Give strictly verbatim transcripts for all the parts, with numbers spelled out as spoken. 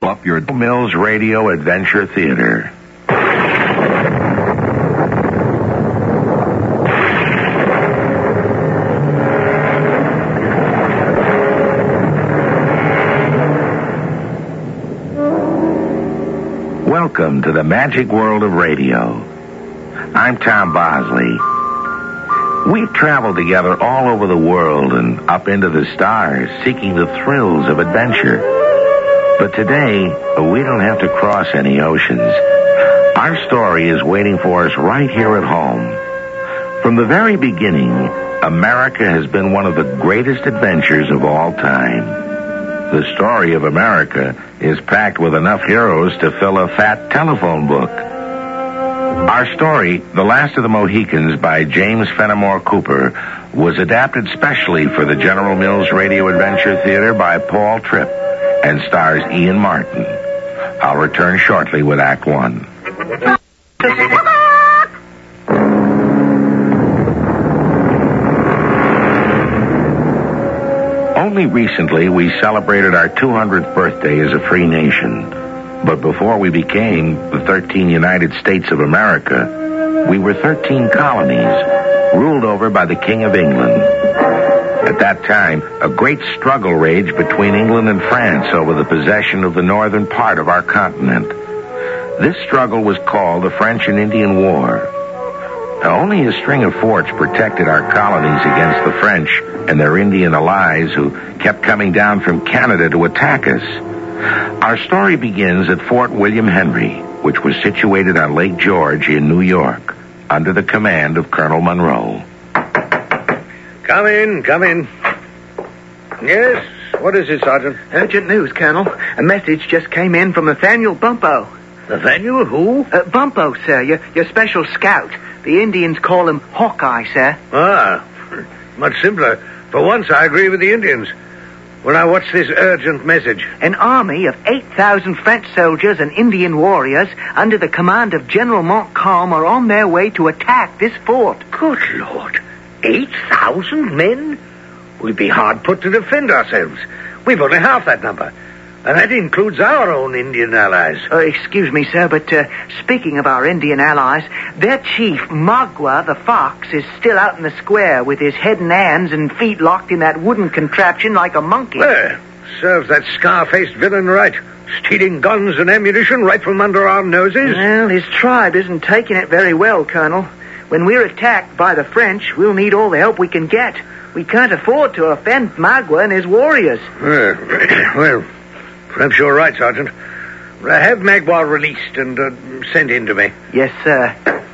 up your Mills Radio Adventure Theater. Welcome to the magic world of radio. I'm Tom Bosley. We've traveled together all over the world and up into the stars, seeking the thrills of adventure. But today, we don't have to cross any oceans. Our story is waiting for us right here at home. From the very beginning, America has been one of the greatest adventures of all time. The story of America is packed with enough heroes to fill a fat telephone book. Our story, The Last of the Mohicans by James Fenimore Cooper, was adapted specially for the General Mills Radio Adventure Theater by Paul Tripp and stars Ian Martin. I'll return shortly with Act One. Only recently we celebrated our two hundredth birthday as a free nation. But before we became the thirteen United States of America, we were thirteen colonies, ruled over by the King of England. At that time, a great struggle raged between England and France over the possession of the northern part of our continent. This struggle was called the French and Indian War. Now, only a string of forts protected our colonies against the French and their Indian allies who kept coming down from Canada to attack us. Our story begins at Fort William Henry, which was situated on Lake George in New York, under the command of Colonel Monroe. Come in, come in. Yes, what is it, Sergeant? Urgent news, Colonel. A message just came in from Nathaniel Bumpo. Nathaniel who? Uh, Bumpo, sir, your, your special scout. The Indians call him Hawkeye, sir. Ah, much simpler. For once, I agree with the Indians. Well, now, what's this urgent message? An army of eight thousand French soldiers and Indian warriors under the command of General Montcalm are on their way to attack this fort. Good Lord. Eight thousand men? We'd be hard put to defend ourselves. We've only half that number. And that includes our own Indian allies. Uh, excuse me, sir, but uh, speaking of our Indian allies, their chief, Magua the Fox, is still out in the square with his head and hands and feet locked in that wooden contraption like a monkey. Well, serves that scar-faced villain right. Stealing guns and ammunition right from under our noses. Well, his tribe isn't taking it very well, Colonel. When we're attacked by the French, we'll need all the help we can get. We can't afford to offend Magua and his warriors. Well, well perhaps you're right, Sergeant. Have Magua released and uh, sent in to me. Yes, sir.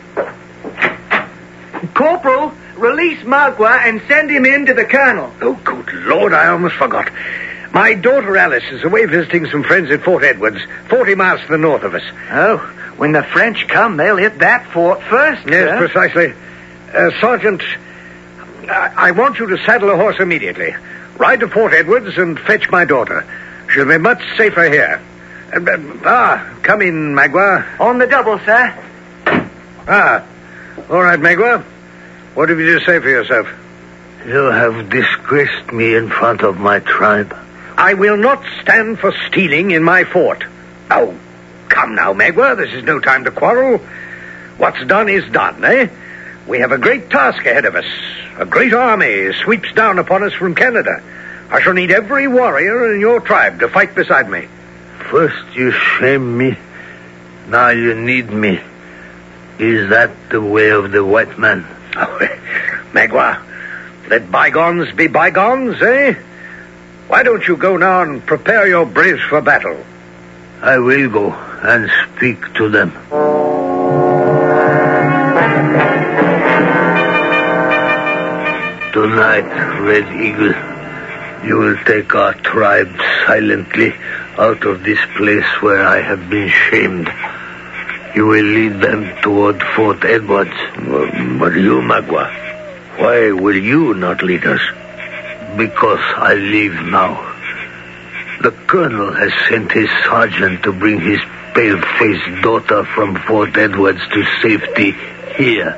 Corporal, release Magua and send him in to the Colonel. Oh, good Lord, I almost forgot. My daughter Alice is away visiting some friends at Fort Edwards, forty miles to the north of us. Oh, when the French come, they'll hit that fort first, Yes, sir. precisely. Uh, Sergeant, I-, I want you to saddle a horse immediately. Ride to Fort Edwards and fetch my daughter. She'll be much safer here. Uh, uh, ah, come in, Magua. On the double, sir. Ah, all right, Magua. What have you to say for yourself? You have disgraced me in front of my tribe. I will not stand for stealing in my fort. Oh, come now, Magua. This is no time to quarrel. What's done is done, eh? We have a great task ahead of us. A great army sweeps down upon us from Canada. I shall need every warrior in your tribe to fight beside me. First you shame me, now you need me. Is that the way of the white man? Oh, Magua, let bygones be bygones, eh? Why don't you go now and prepare your braves for battle? I will go and speak to them. Tonight, Red Eagle, you will take our tribe silently out of this place where I have been shamed. You will lead them toward Fort Edwards. But you, Magua, why will you not lead us? Because I leave now. The colonel has sent his sergeant to bring his pale-faced daughter from Fort Edwards to safety here.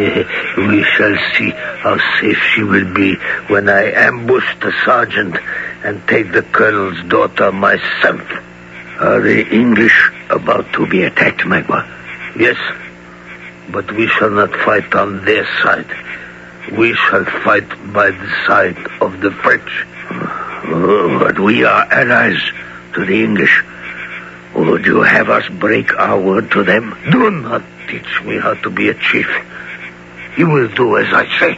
We shall see how safe she will be when I ambush the sergeant and take the colonel's daughter myself. Are the English about to be attacked, Magua? Yes, but we shall not fight on their side. We shall fight by the side of the French. Oh, but we are allies to the English. Would you have us break our word to them? Do not teach me how to be a chief. You will do as I say.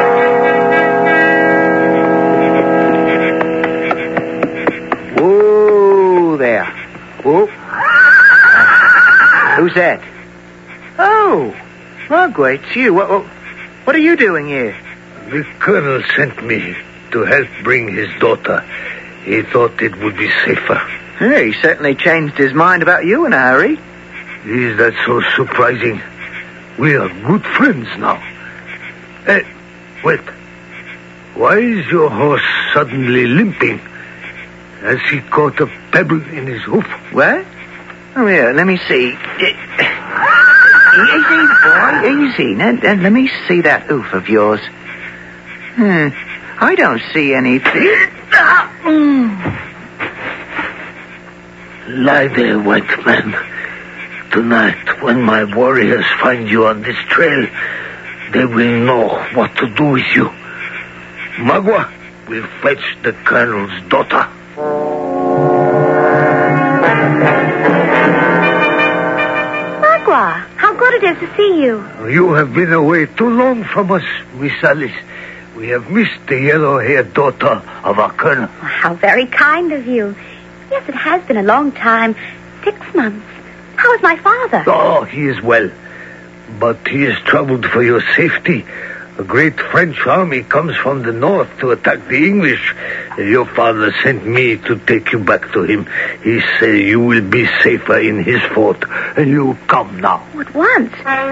Whoa there. Whoa. Who's that? Oh, Magua, it's you. What, what, what are you doing here? The colonel sent me to help bring his daughter. He thought it would be safer. Yeah, he certainly changed his mind about you in a hurry. Is that so surprising? We are good friends now. Hey, wait. Why is your horse suddenly limping? Has he caught a pebble in his hoof? What? Oh, yeah, let me see. Easy, boy, easy. Now, now, let me see that hoof of yours. Hmm, I don't see anything. Lie there, white man. Tonight, when my warriors find you on this trail, they will know what to do with you. Magua will fetch the colonel's daughter. Magua, how good it is to see you. You have been away too long from us, Miss Alice. We have missed the yellow-haired daughter of our colonel. Oh, how very kind of you. Yes, it has been a long time. Six months. How is my father? Oh, he is well. But he is troubled for your safety. A great French army comes from the north to attack the English. Your father sent me to take you back to him. He said you will be safer in his fort. And you come now. At once.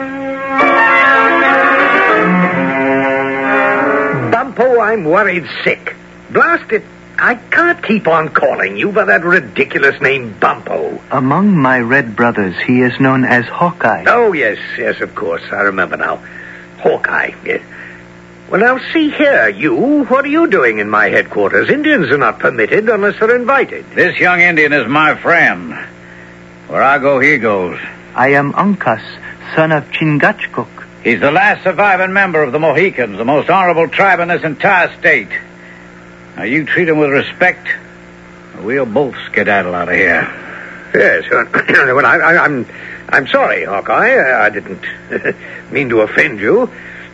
Bumpo, I'm worried sick. Blast it. I can't keep on calling you by that ridiculous name, Bumpo. Among my red brothers, he is known as Hawkeye. Oh, yes, yes, of course. I remember now. Hawkeye, yes. Well, now, see here, you. What are you doing in my headquarters? Indians are not permitted unless they're invited. This young Indian is my friend. Where I go, he goes. I am Uncas, son of Chingachgook. He's the last surviving member of the Mohicans, the most honorable tribe in this entire state. Now, you treat him with respect, or we'll both skedaddle out of here. Yes, uh, well, I, I, I'm I'm sorry, Hawkeye. I didn't mean to offend you.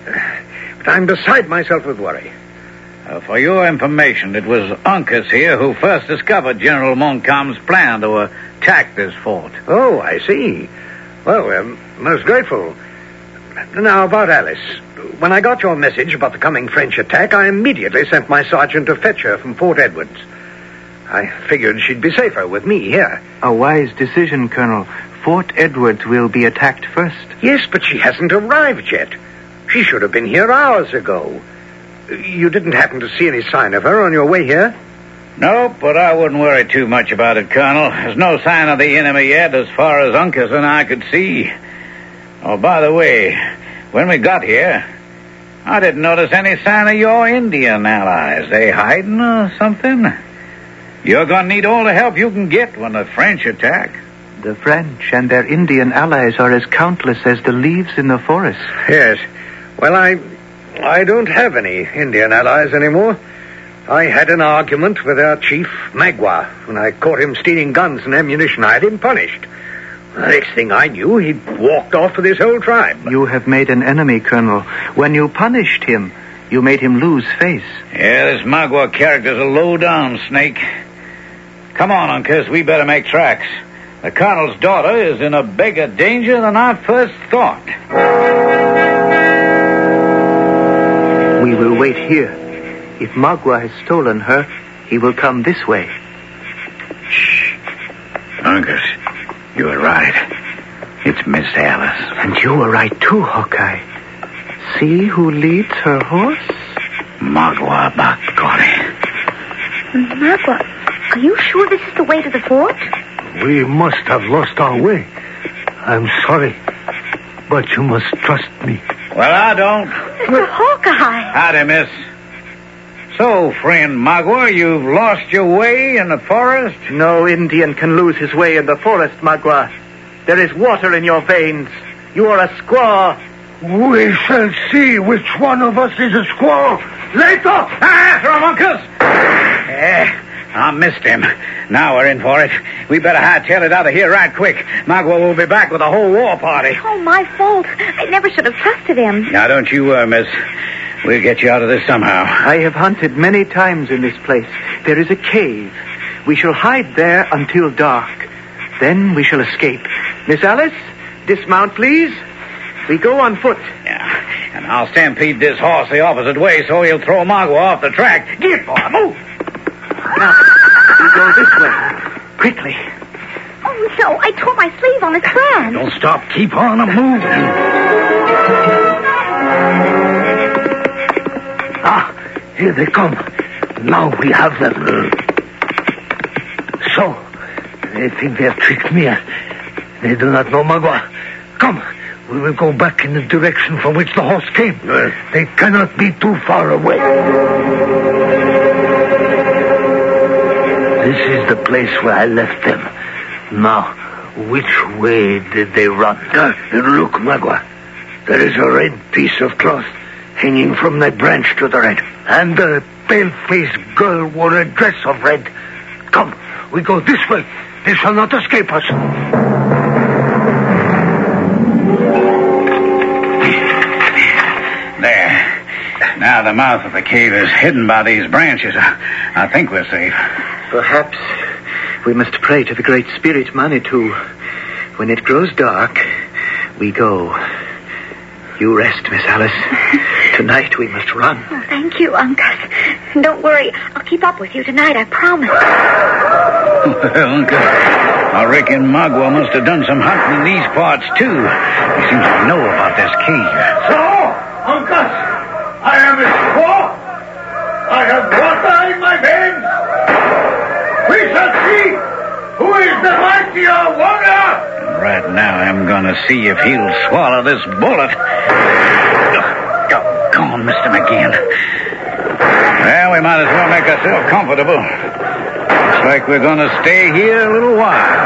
But I'm beside myself with worry. Uh, for your information, it was Uncas here who first discovered General Montcalm's plan to attack this fort. Oh, I see. Well, we're most grateful. Now, about Alice. When I got your message about the coming French attack, I immediately sent my sergeant to fetch her from Fort Edwards. I figured she'd be safer with me here. A wise decision, Colonel. Fort Edwards will be attacked first. Yes, but she hasn't arrived yet. She should have been here hours ago. You didn't happen to see any sign of her on your way here? Nope, but I wouldn't worry too much about it, Colonel. There's no sign of the enemy yet as far as Uncas and I could see. Oh, by the way, when we got here, I didn't notice any sign of your Indian allies. They hiding or something? You're going to need all the help you can get when the French attack. The French and their Indian allies are as countless as the leaves in the forest. Yes. Well, I I don't have any Indian allies anymore. I had an argument with our chief, Magua. When I caught him stealing guns and ammunition, I had him punished. The next thing I knew, he'd walked off with his whole tribe. You have made an enemy, Colonel. When you punished him, you made him lose face. Yeah, this Magua character's a low-down snake. Come on, Uncas, we better make tracks. The Colonel's daughter is in a bigger danger than I first thought. We will wait here. If Magua has stolen her, he will come this way. Shh. Uncas, you were right. It's Miss Alice. And you were right, too, Hawkeye. See who leads her horse? Magua Bakgoni. Magua, are you sure this is the way to the fort? We must have lost our way. I'm sorry, but you must trust me. Well, I don't. Mister Hawkeye. Howdy, miss. So, friend Magua, you've lost your way in the forest? No Indian can lose his way in the forest, Magua. There is water in your veins. You are a squaw. We shall see which one of us is a squaw later. Ah, from Uncas! Eh, I missed him. Now we're in for it. We better hightail it out of here right quick. Magua will be back with a whole war party. Oh, my fault. I never should have trusted him. Now, don't you worry, miss. We'll get you out of this somehow. I have hunted many times in this place. There is a cave. We shall hide there until dark. Then we shall escape. Miss Alice, dismount, please. We go on foot. Yeah, and I'll stampede this horse the opposite way so he'll throw Magua off the track. Get, boy, move! Now, we go this way. Quickly. Oh, no, I tore my sleeve on his brand. Don't stop. Keep on moving. Ah, here they come. Now we have them. So, they think they have tricked me. They do not know Magua. Come, we will go back in the direction from which the horse came. Uh, they cannot be too far away. This is the place where I left them. Now, which way did they run? Uh, look, Magua. There is a red piece of cloth hanging from that branch to the right. And the pale-faced girl wore a dress of red. Come, we go this way. They shall not escape us. There. Now the mouth of the cave is hidden by these branches. I, I think we're safe. Perhaps we must pray to the Great Spirit Manitou. When it grows dark, we go. You rest, Miss Alice. Tonight we must run. Oh, thank you, Uncas. Don't worry. I'll keep up with you tonight, I promise. Well, Uncas, I reckon Magua must have done some hunting in these parts, too. He seems to know about this cave. So, Uncas, I am a squaw. I have water in my veins. We shall see who is the mightier warrior. Right now, I'm going to see if he'll swallow this bullet. Oh, come on, Mister McGeehan. Well, we might as well make ourselves comfortable. Looks like we're going to stay here a little while.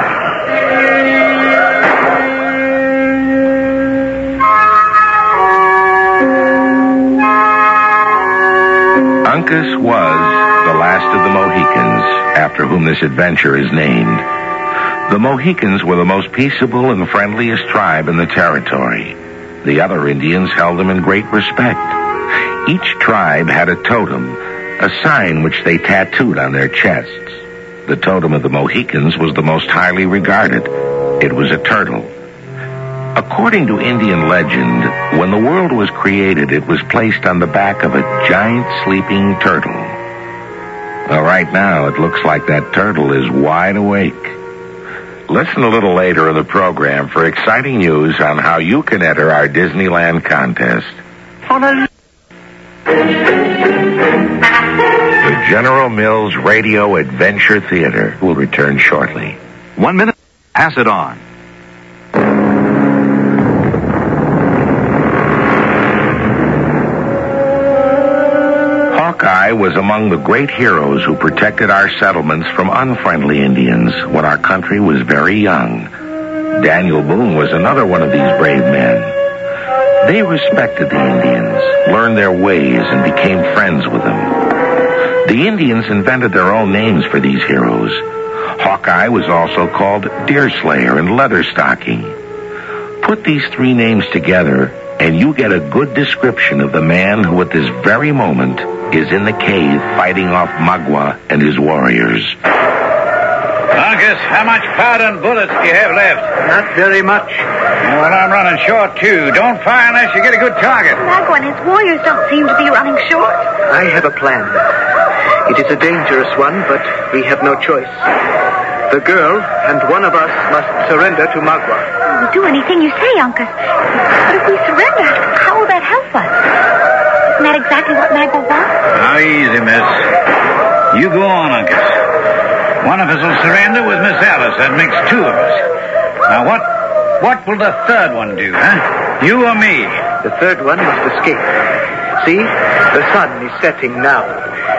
Uncas was the last of the Mohicans, after whom this adventure is named. The Mohicans were the most peaceable and friendliest tribe in the territory. The other Indians held them in great respect. Each tribe had a totem, a sign which they tattooed on their chests. The totem of the Mohicans was the most highly regarded. It was a turtle. According to Indian legend, when the world was created, it was placed on the back of a giant sleeping turtle. Well, right now, it looks like that turtle is wide awake. Listen a little later in the program for exciting news on how you can enter our Disneyland contest. The General Mills Radio Adventure Theater will return shortly. One minute. Pass it on. Hawkeye was among the great heroes who protected our settlements from unfriendly Indians when our country was very young. Daniel Boone was another one of these brave men. They respected the Indians, learned their ways, and became friends with them. The Indians invented their own names for these heroes. Hawkeye was also called Deerslayer and Leatherstocking. Put these three names together, and you get a good description of the man who at this very moment is in the cave fighting off Magua and his warriors. Uncas, how much powder and bullets do you have left? Not very much. Well, I'm running short, too. Don't fire unless you get a good target. Magua and his warriors don't seem to be running short. I have a plan. It is a dangerous one, but we have no choice. The girl and one of us must surrender to Magua. We'll do anything you say, Uncas. But if we surrender, how will that help us? Isn't that exactly what Magua wants? Now, easy, miss. You go on, Uncas. One of us will surrender with Miss Alice. That makes two of us. Now, what what will the third one do, huh? You or me? The third one must escape. See? The sun is setting now.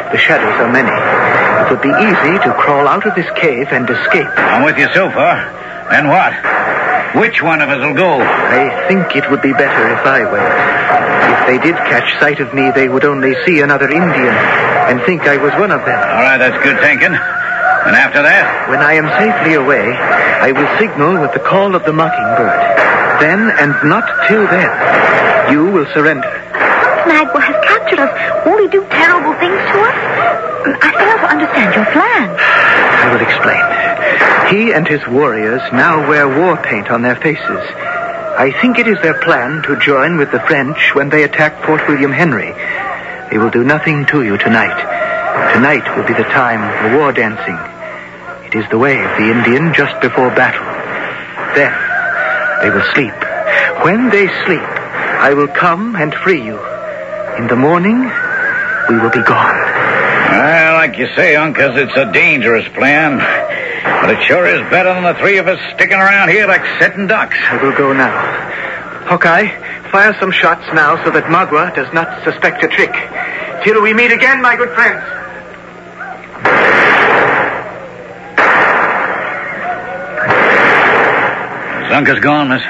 The shadows are many. It would be easy to crawl out of this cave and escape. I'm with you so far. Then what? Which one of us will go? I think it would be better if I went. If they did catch sight of me, they would only see another Indian and think I was one of them. All right, that's good thinking. And after that? When I am safely away, I will signal with the call of the mockingbird. Then, and not till then, you will surrender. Magua has captured us. Won't he do terrible things to us? I fail to understand your plan. I will explain. He and his warriors now wear war paint on their faces. I think it is their plan to join with the French when they attack Fort William Henry. They will do nothing to you tonight. Tonight will be the time for war dancing. It is the way of the Indian just before battle. Then they will sleep. When they sleep, I will come and free you. In the morning, we will be gone. Well, like you say, Uncas, it's a dangerous plan. But it sure is better than the three of us sticking around here like sitting ducks. I will go now. Hawkeye, fire some shots now so that Magua does not suspect a trick. Till we meet again, my good friends. Is Uncas gone, miss?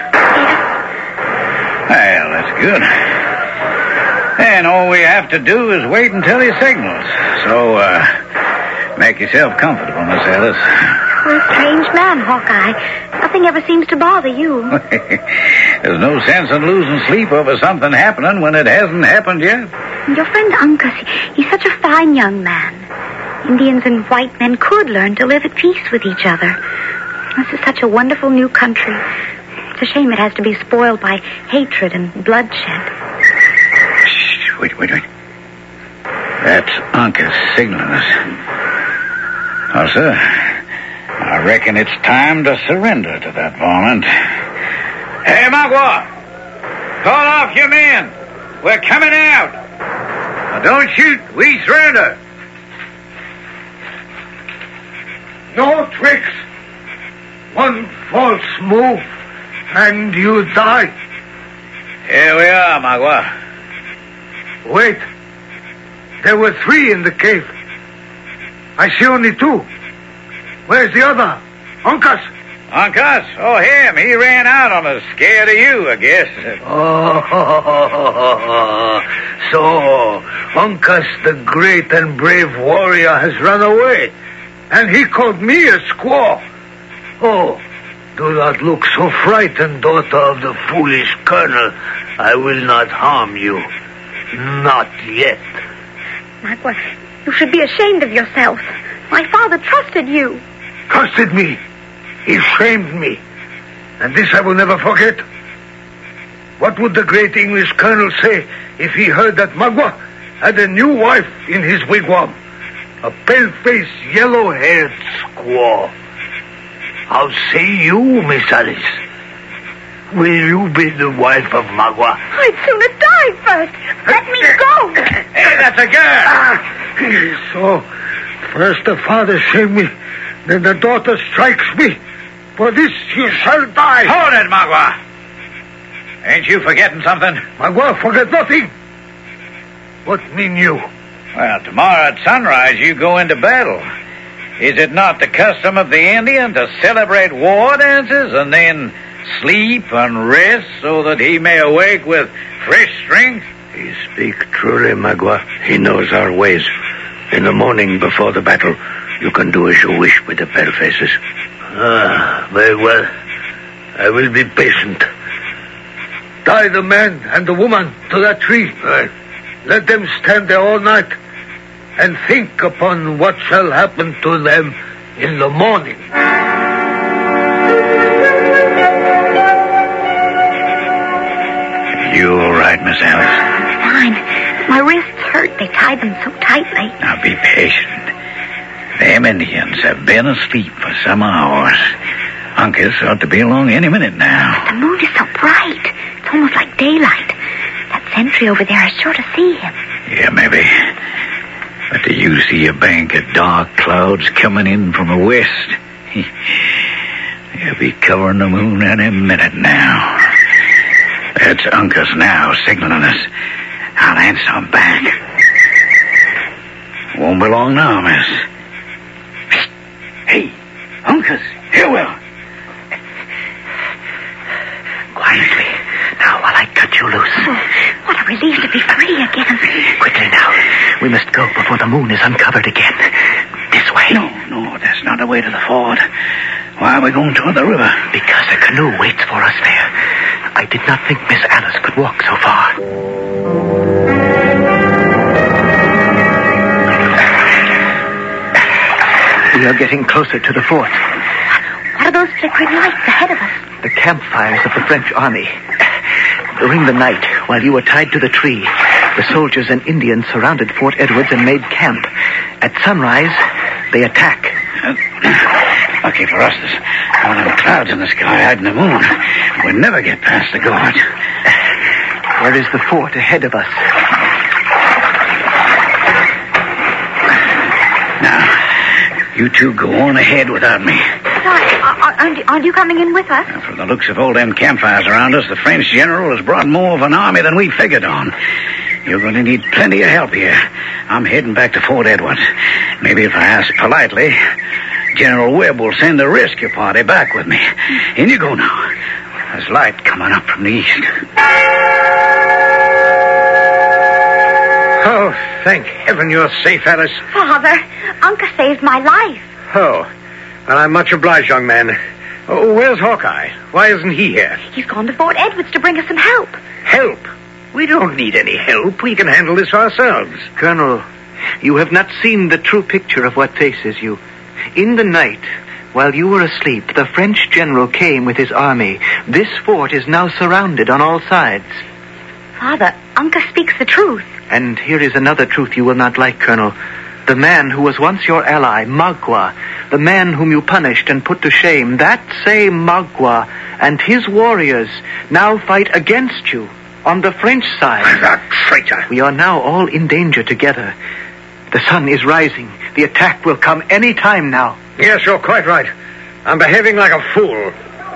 Well, that's good. And all we have to do is wait until he signals. So, uh, make yourself comfortable, Miss Alice. You're a strange man, Hawkeye. Nothing ever seems to bother you. There's no sense in losing sleep over something happening when it hasn't happened yet. Your friend Uncas, he's such a fine young man. Indians and white men could learn to live at peace with each other. This is such a wonderful new country. It's a shame it has to be spoiled by hatred and bloodshed. Shh, wait, wait, wait. That's Uncas signaling us. Oh, sir, I reckon it's time to surrender to that varmint. Hey, Magua! Call off your men! We're coming out! Now, don't shoot. We surrender. No tricks. One false move, and you die. Here we are, Magua. Wait. There were three in the cave. I see only two. Where's the other? Uncas? Uncas? Oh, him. He ran out on us, scared of you, I guess. Oh, so Uncas, the great and brave warrior, has run away, and he called me a squaw. Oh, do not look so frightened, daughter of the foolish colonel. I will not harm you. Not yet. Magua, you should be ashamed of yourself. My father trusted you. Trusted me. He shamed me. And this I will never forget. What would the great English colonel say if he heard that Magua had a new wife in his wigwam? A pale-faced, yellow-haired squaw. How say you, Miss Alice? Will you be the wife of Magua? I'd sooner die first. Let me go. Hey, that's a girl. Ah, so, first the father shamed me, then the daughter strikes me. For this you shall die. Hold it, Magua. Ain't you forgetting something? Magua, forget nothing. What mean you? Well, tomorrow at sunrise you go into battle. Is it not the custom of the Indian to celebrate war dances and then sleep and rest so that he may awake with fresh strength? You speak truly, Magua. He knows our ways. In the morning before the battle, you can do as you wish with the palefaces. Ah, very well. I will be patient. Tie the man and the woman to that tree. Right. Let them stand there all night and think upon what shall happen to them in the morning. You all right, Miss Alice? Fine. My wrists hurt. They tied them so tightly. Now be patient. Them Indians have been asleep for some hours. Uncas ought to be along any minute now. The moon is so bright. It's almost like daylight. That sentry over there is sure to see him. Yeah, maybe. But do you see a bank of dark clouds coming in from the west? He'll be covering the moon any minute now. That's Uncas now signaling us. I'll answer him back. Won't be long now, miss. Hey, Uncas, here we are. Quietly. Now, while I cut you loose. Oh, what a relief to be free again. Quickly now. We must go before the moon is uncovered again. This way. No, no, that's not the way to the ford. Why are we going toward the river? Because a canoe waits for us there. I did not think Miss Alice could walk so far. We are getting closer to the fort. What are those flickering lights ahead of us? The campfires of the French army. During the night, while you were tied to the tree, the soldiers and Indians surrounded Fort Edwards and made camp. At sunrise, they attack. Uh, lucky for us, there's one of the clouds in the sky hiding the moon. We'll never get past the gorge. There is the fort ahead of us. Now, you two go on ahead without me. Why, aren't, aren't you coming in with us? Now, from the looks of all them campfires around us, the French general has brought more of an army than we figured on. You're going to need plenty of help here. I'm heading back to Fort Edwards. Maybe if I ask politely, General Webb will send a rescue party back with me. In you go now. There's light coming up from the east. Oh, thank heaven you're safe, Alice. Father, Uncle saved my life. Oh, well, I'm much obliged, young man. Oh, where's Hawkeye? Why isn't he here? He's gone to Fort Edwards to bring us some help. Help? We don't need any help. We can handle this ourselves. Colonel, you have not seen the true picture of what faces you. In the night, while you were asleep, the French general came with his army. This fort is now surrounded on all sides. Father, Uncle speaks the truth. And here is another truth you will not like, Colonel. The man who was once your ally, Magua, the man whom you punished and put to shame, that same Magua and his warriors now fight against you on the French side. The traitor. We are now all in danger together. The sun is rising. The attack will come any time now. Yes, you're quite right. I'm behaving like a fool.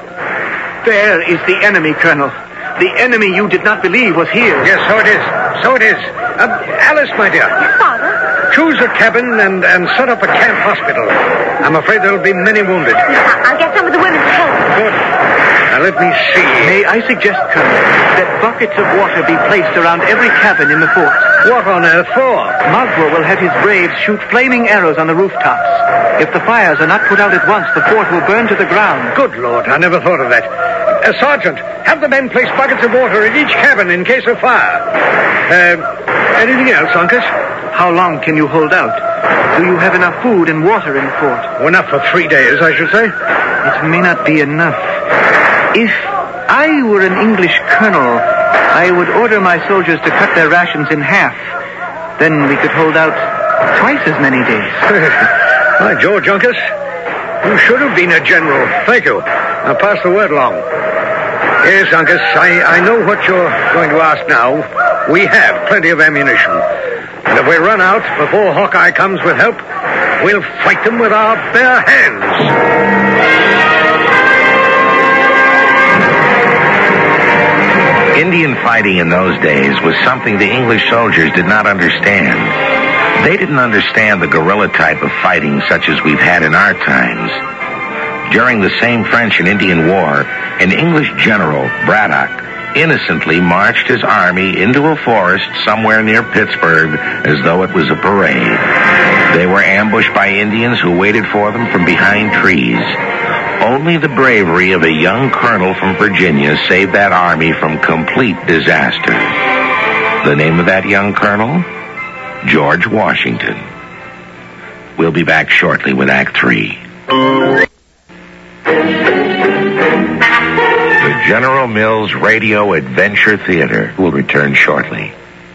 There is the enemy, Colonel. The enemy you did not believe was here. Yes, so it is. So it is. Uh, Alice, my dear. Yes, Father? Choose a cabin and, and set up a camp hospital. I'm afraid there'll be many wounded. I'll get some of the women to help. Good. Now, let me see. May I suggest, Colonel, that buckets of water be placed around every cabin in the fort? What on earth for? Magua will have his braves shoot flaming arrows on the rooftops. If the fires are not put out at once, the fort will burn to the ground. Good Lord, I never thought of that. Uh, Sergeant, have the men place buckets of water in each cabin in case of fire. Uh, anything else, Uncas? How long can you hold out? Do you have enough food and water in the fort? Oh, enough for three days, I should say. It may not be enough. If I were an English colonel, I would order my soldiers to cut their rations in half. Then we could hold out twice as many days. By George, Uncas, you should have been a general. Thank you. Now pass the word along. Yes, Uncas, I, I know what you're going to ask now. We have plenty of ammunition. And if we run out before Hawkeye comes with help, we'll fight them with our bare hands. Indian fighting in those days was something the English soldiers did not understand. They didn't understand the guerrilla type of fighting such as we've had in our times. During the same French and Indian War, an English general, Braddock, innocently marched his army into a forest somewhere near Pittsburgh as though it was a parade. They were ambushed by Indians who waited for them from behind trees. Only the bravery of a young colonel from Virginia saved that army from complete disaster. The name of that young colonel? George Washington. We'll be back shortly with Act Three. The General Mills Radio Adventure Theater will return shortly.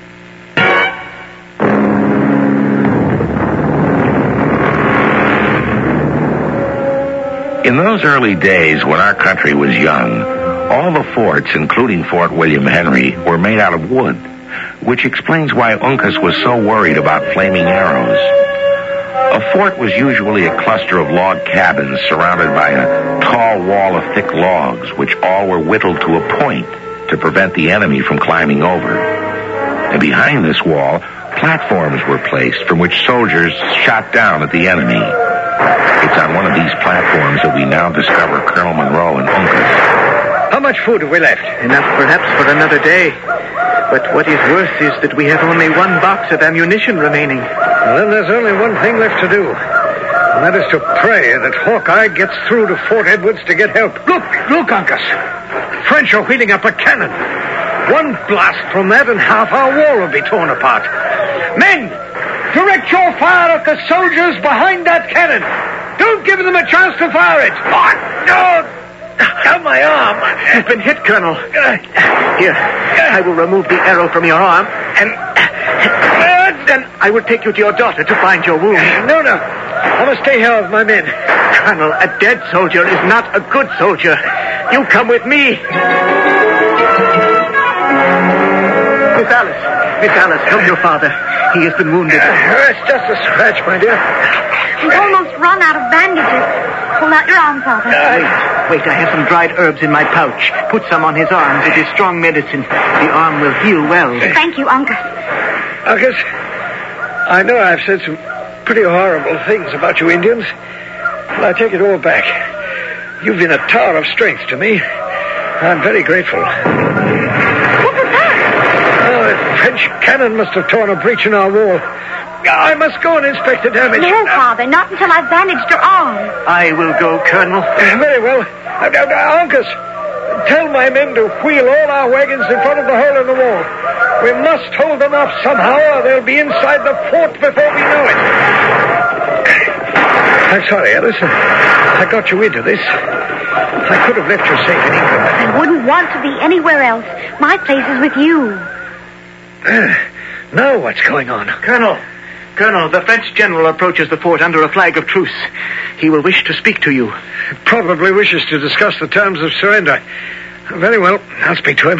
In those early days when our country was young, all the forts, including Fort William Henry, were made out of wood, which explains why Uncas was so worried about flaming arrows. A fort was usually a cluster of log cabins surrounded by a tall wall of thick logs, which all were whittled to a point to prevent the enemy from climbing over. And behind this wall, platforms were placed from which soldiers shot down at the enemy. It's on one of these platforms that we now discover Colonel Monroe and Uncas. How much food have we left? Enough perhaps for another day. But what is worse is that we have only one box of ammunition remaining. Well, then there's only one thing left to do. And that is to pray that Hawkeye gets through to Fort Edwards to get help. Look, look, Uncas. French are wheeling up a cannon. One blast from that and half our wall will be torn apart. Men, direct your fire at the soldiers behind that cannon. Don't give them a chance to fire it. What? No. Down my arm. You've been hit, Colonel. Here, I will remove the arrow from your arm, and then I will take you to your daughter to find your wound. No, no. I must stay here with my men. Colonel, a dead soldier is not a good soldier. You come with me. Miss Alice. Miss Alice, help your father. He has been wounded. Uh, it's just a scratch, my dear. He's almost run out of bandages. Hold out your arm, Father. Wait, wait, I have some dried herbs in my pouch. Put some on his arms. It is strong medicine. The arm will heal well. Thank you, Uncas. Uncas, I know I've said some pretty horrible things about you Indians, but I take it all back. You've been a tower of strength to me. I'm very grateful. What was that? Oh, a French cannon must have torn a breach in our wall. I must go and inspect the damage. No, Father, not until I've bandaged your arm. I will go, Colonel. Uh, very well. Uh, uh, Uncas, tell my men to wheel all our wagons in front of the hole in the wall. We must hold them off somehow, or they'll be inside the fort before we know it. I'm sorry, Alice. I got you into this. I could have left you safe in England. I wouldn't want to be anywhere else. My place is with you. Uh, now what's going on? Colonel, Colonel, the French general approaches the fort under a flag of truce. He will wish to speak to you. Probably wishes to discuss the terms of surrender. Very well, I'll speak to him.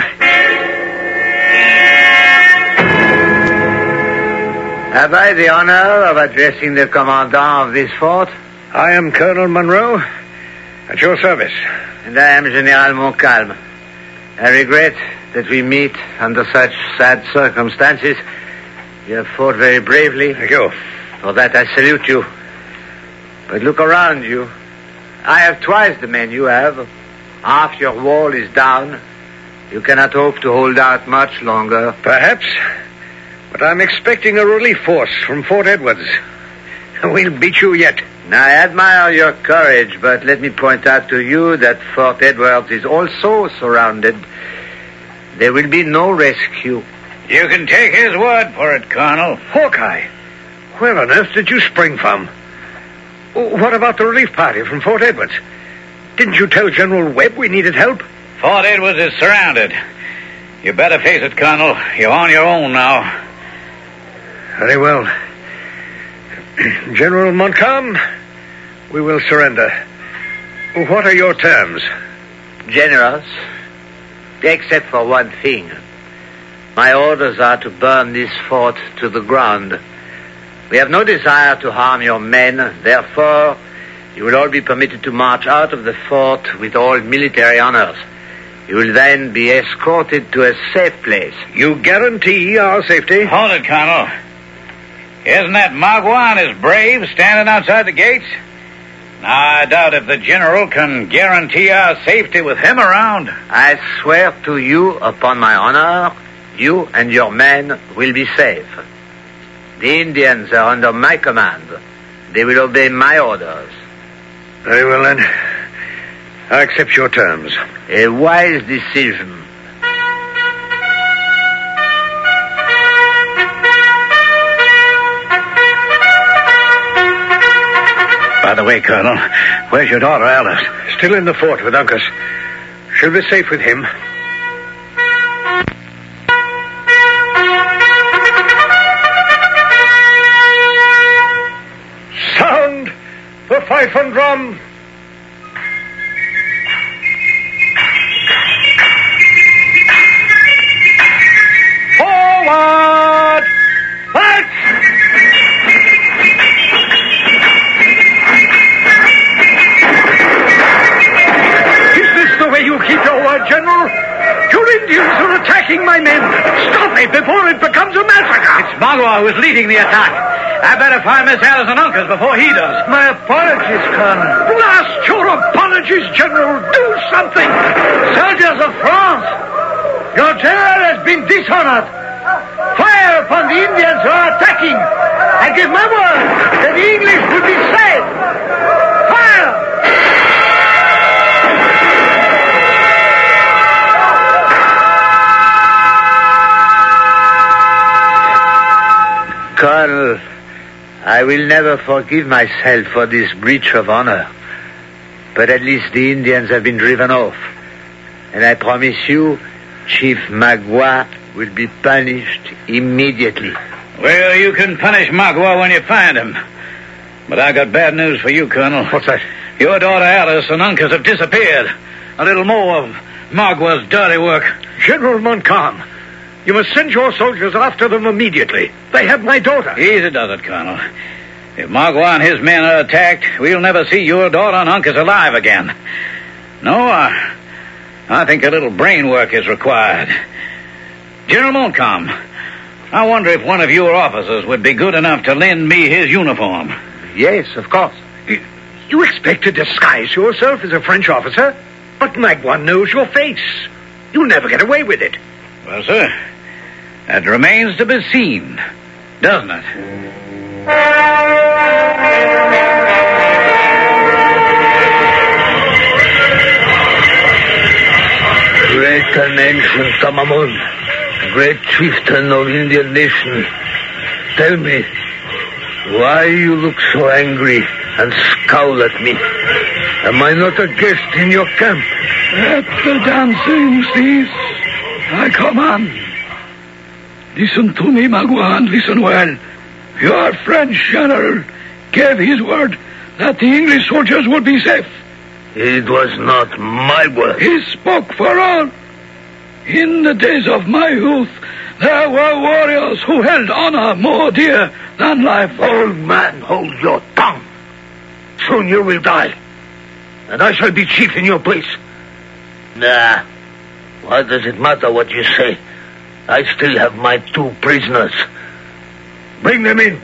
Have I the honor of addressing the commandant of this fort? I am Colonel Monroe, at your service. And I am General Montcalm. I regret that we meet under such sad circumstances. You have fought very bravely. Thank you. For that I salute you. But look around you. I have twice the men you have. Half your wall is down. You cannot hope to hold out much longer. Perhaps. But I'm expecting a relief force from Fort Edwards. We'll beat you yet. I admire your courage, but let me point out to you that Fort Edwards is also surrounded. There will be no rescue. You can take his word for it, Colonel. Hawkeye, where on earth did you spring from? What about the relief party from Fort Edwards? Didn't you tell General Webb we needed help? Fort Edwards is surrounded. You better face it, Colonel. You're on your own now. Very well. General Montcalm, we will surrender. What are your terms? Generous, except for one thing. My orders are to burn this fort to the ground. We have no desire to harm your men. Therefore, you will all be permitted to march out of the fort with all military honors. You will then be escorted to a safe place. You guarantee our safety? Hold it, Colonel. Isn't that Magua and his brave standing outside the gates? I doubt if the general can guarantee our safety with him around. I swear to you upon my honor, you and your men will be safe. The Indians are under my command. They will obey my orders. Very well, then. I accept your terms. A wise decision. By the way, Colonel, where's your daughter, Alice? Still in the fort with Uncas. She'll be safe with him. Sound the fife and drum. Forward! March! Is this the way you keep your word, General? Your Indians will attack attacking my men. Stop it before it becomes a massacre. It's Magua who is leading the attack. I better find Miss Alice and Uncas before he does. My apologies, Colonel. Blast your apologies, General. Do something. Soldiers of France, your general has been dishonored. Fire upon the Indians who are attacking. I give my word that the English will be saved. Fire! Colonel, I will never forgive myself for this breach of honor. But at least the Indians have been driven off. And I promise you, Chief Magua will be punished immediately. Well, you can punish Magua when you find him. But I got bad news for you, Colonel. What's that? Your daughter Alice and Uncas have disappeared. A little more of Magua's dirty work. General Montcalm, you must send your soldiers after them immediately. They have my daughter. Easy does it, Colonel. If Magua and his men are attacked, we'll never see your daughter and Uncas alive again. No, I, I think a little brain work is required. General Montcalm, I wonder if one of your officers would be good enough to lend me his uniform. Yes, of course. You, you expect to disguise yourself as a French officer? But Magua knows your face. You'll never get away with it. Well, sir, that remains to be seen, doesn't it? Great and ancient Tamamund, great chieftain of Indian nation, tell me, why you look so angry and scowl at me? Am I not a guest in your camp? At the dancing, Steve. I command. Listen to me, Magua, and listen well. Your French general gave his word that the English soldiers would be safe. It was not my word. He spoke for all. In the days of my youth, there were warriors who held honor more dear than life. Old man, hold your tongue. Soon you will die, and I shall be chief in your place. Nah. What does it matter what you say? I still have my two prisoners. Bring them in.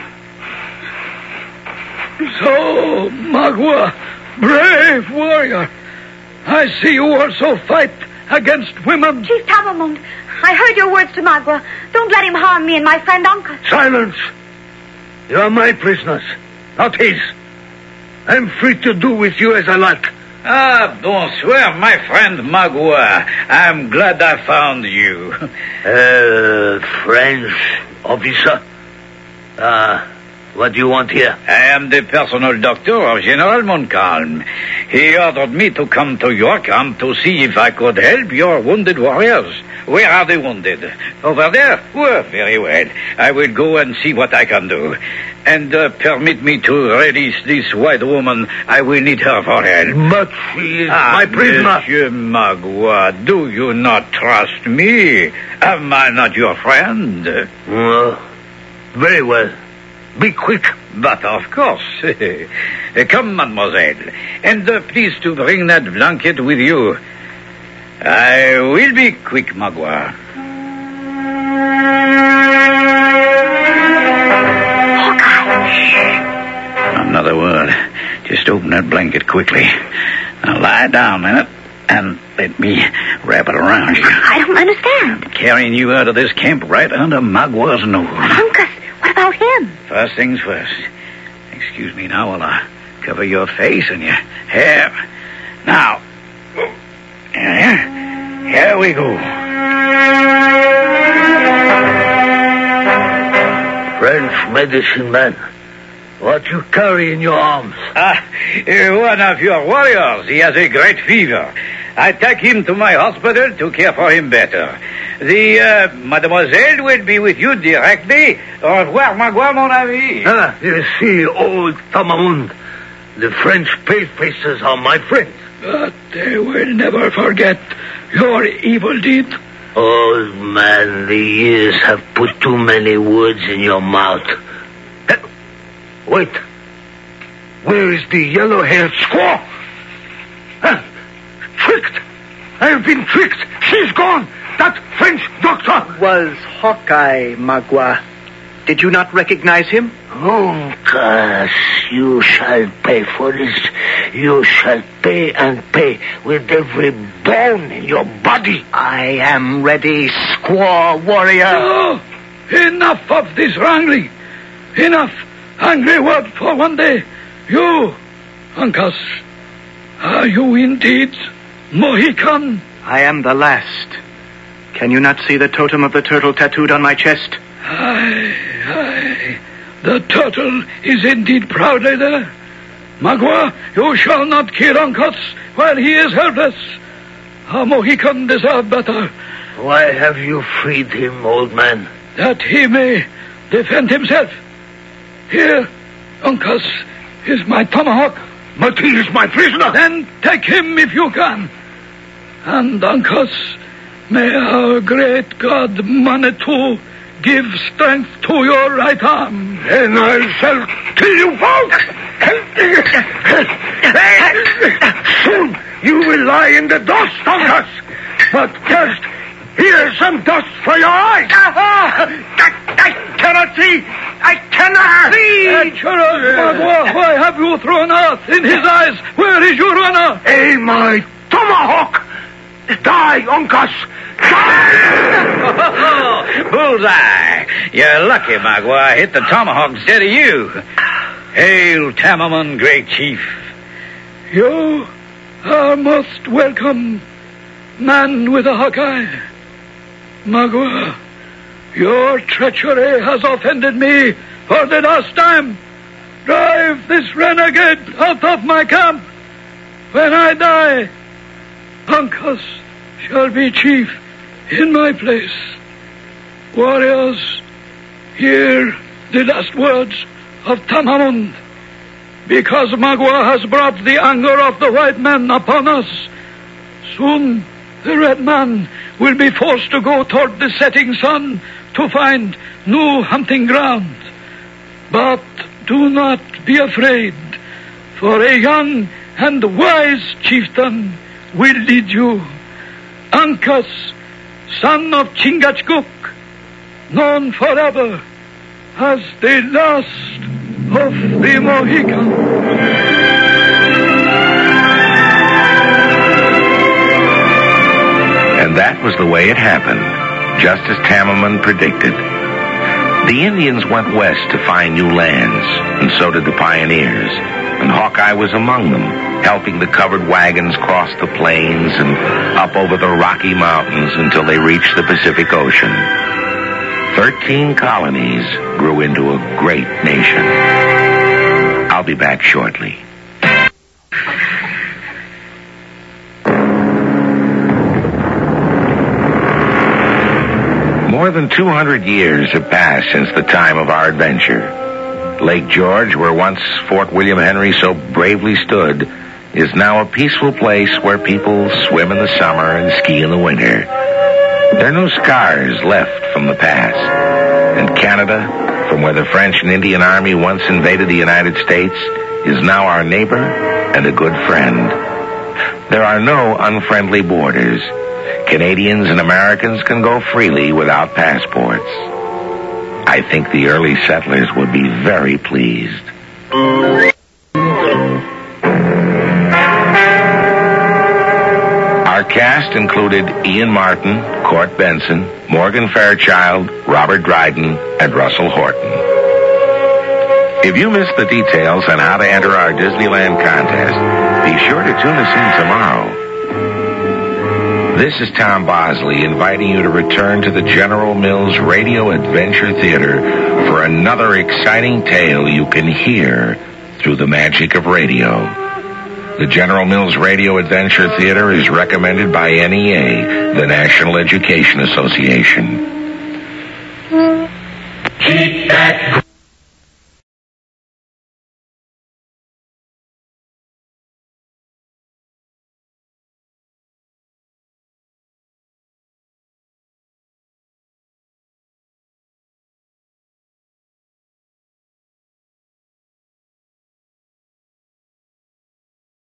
So, Magua, brave warrior, I see you also fight against women. Chief Tamamund, I heard your words to Magua. Don't let him harm me and my friend Uncas. Silence. You are my prisoners, not his. I'm free to do with you as I like. Ah, bonsoir, my friend Magua. I'm glad I found you. Uh, French officer? Ah, uh, what do you want here? I am the personal doctor of General Montcalm. He ordered me to come to your camp to see if I could help your wounded warriors. Where are the wounded? Over there? Well, very well. I will go and see what I can do. And uh, permit me to release this white woman. I will need her for help. But she is ah, my prisoner. Monsieur Magua, do you not trust me? Am I not your friend? Well, very well. Be quick. But of course. Come, mademoiselle. And uh, please to bring that blanket with you. I will be quick, Magua. Another word. Just open that blanket quickly. Now lie down a minute and let me wrap it around you. I don't understand. I'm carrying you out of this camp right under Magua's nose. Uncas, what about him? First things first. Excuse me now while I cover your face and your hair. Now, here, here we go. French medicine man. What you carry in your arms? Ah, uh, one of your warriors. He has a great fever. I take him to my hospital to care for him better. The uh, mademoiselle will be with you directly. Au revoir, Magua, mon ami. Ah, you see, old Tamamund, the French pale-faces are my friends. But they will never forget your evil deed. Old man, the years have put too many words in your mouth. Wait. Where is the yellow-haired squaw? Huh? Tricked. I have been tricked. She's gone. that French doctor? Was Hawkeye, Magua. Did you not recognize him? Uncas, you shall pay for this. You shall pay and pay with every bone in your body. I am ready, squaw warrior. Oh, enough of this wrangling. Enough. Angry word for one day. You, Uncas, are you indeed Mohican? I am the last. Can you not see the totem of the turtle tattooed on my chest? Aye, aye. The turtle is indeed proudly there. Magua, you shall not kill Uncas while he is helpless. A Mohican deserves better. Why have you freed him, old man? That he may defend himself. Here, Uncas, is my tomahawk. But he is my prisoner. Then take him if you can. And Uncas, may our great god Manitou give strength to your right arm. Then I shall kill you both. Soon you will lie in the dust, Uncas. But first, here's some dust for your eyes. I, I cannot see. I cannot see. Adventurous Magua, why have you thrown earth in his eyes? Where is your honor? Eh, my tomahawk. Die, Uncas. Bullseye. You're lucky, Magua. I hit the tomahawk instead of you. Hail, Tamaman, great chief. You are most welcome, man with a Hawkeye. Magua, your treachery has offended me for the last time. Drive this renegade out of my camp. When I die, Uncas shall be chief in my place. Warriors, hear the last words of Tamamund. Because Magua has brought the anger of the white man upon us, soon the red man will be forced to go toward the setting sun to find new hunting ground. But do not be afraid, for a young and wise chieftain will lead you. Uncas, son of Chingachgook, known forever as the last of the Mohicans. And that was the way it happened, just as Tamaman predicted. The Indians went west to find new lands, and so did the pioneers, and Hawkeye was among them, helping the covered wagons cross the plains and up over the Rocky Mountains until they reached the Pacific Ocean. Thirteen colonies grew into a great nation. I'll be back shortly. More than two hundred years have passed since the time of our adventure. Lake George, where once Fort William Henry so bravely stood, is now a peaceful place where people swim in the summer and ski in the winter. There are no scars left from the past. And Canada, from where the French and Indian Army once invaded the United States, is now our neighbor and a good friend. There are no unfriendly borders. Canadians and Americans can go freely without passports. I think the early settlers would be very pleased. Our cast included Ian Martin, Court Benson, Morgan Fairchild, Robert Dryden, and Russell Horton. If you missed the details on how to enter our Disneyland contest, be sure to tune us in tomorrow. This is Tom Bosley inviting you to return to the General Mills Radio Adventure Theater for another exciting tale you can hear through the magic of radio. The General Mills Radio Adventure Theater is recommended by N E A, the National Education Association. Keep that